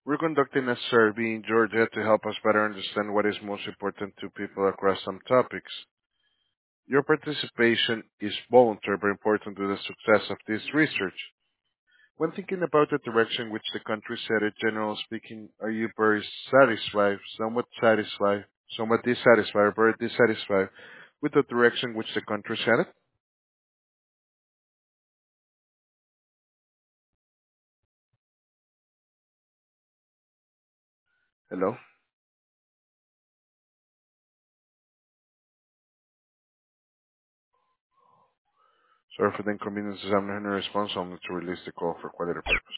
We're conducting a survey in Georgia to help us better understand what is most important to people across some topics. Your participation is voluntary but important to the success of this research. When thinking about the direction which the country is headed, generally speaking, are you very satisfied, somewhat dissatisfied, or very dissatisfied with the direction which the country is headed? Hello? Sorry for the inconveniences. I'm not in response only to release the call for quality purposes.